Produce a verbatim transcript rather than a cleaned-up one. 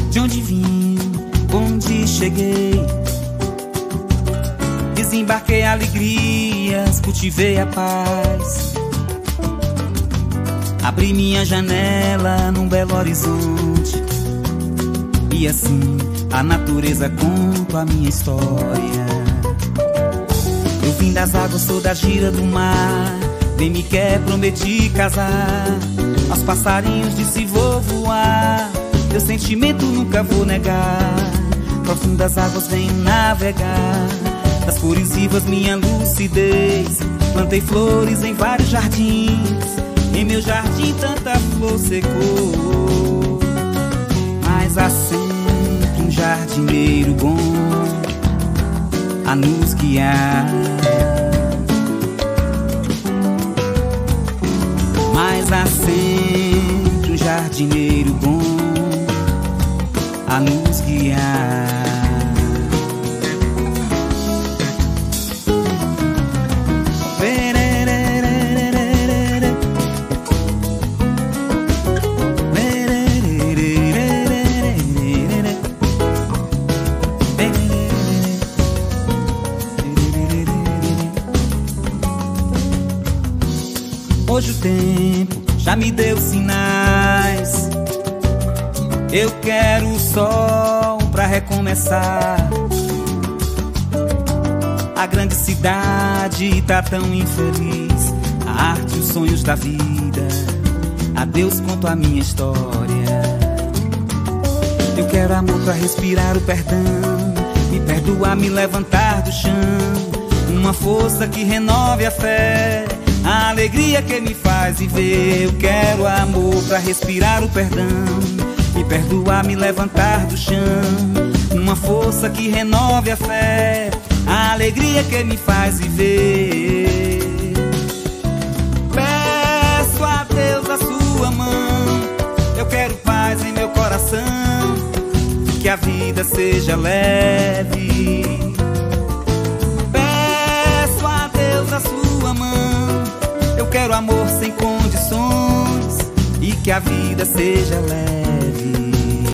De onde vim, onde cheguei, desembarquei alegrias, cultivei a paz. Abri minha janela num belo horizonte, e assim a natureza conta a minha história. Eu vim das águas, sou da gira do mar. Bem me quer, prometi casar. Aos passarinhos disse vou voar. Teu sentimento nunca vou negar. Profundas águas venho navegar. Das cores vivas minha lucidez. Plantei flores em vários jardins. Em meu jardim tanta flor secou. Mas há sempre um jardineiro bom a nos guiar. Mas há sempre um jardineiro bom a nos guiar. Hoje o tempo já me deu sinais. Eu quero o sol pra recomeçar. A grande cidade tá tão infeliz. A arte e os sonhos da vida. Adeus, conto a minha história. Eu quero amor pra respirar o perdão. Me perdoar, me levantar do chão. Uma força que renove a fé. A alegria que me faz viver. Eu quero amor pra respirar o perdão. Me perdoar, me levantar do chão. Uma força que renove a fé. A alegria que me faz viver. Peço a Deus a sua mão. Eu quero paz em meu coração. Que a vida seja leve. Peço a Deus a sua mão. Eu quero amor sem condições e que a vida seja leve.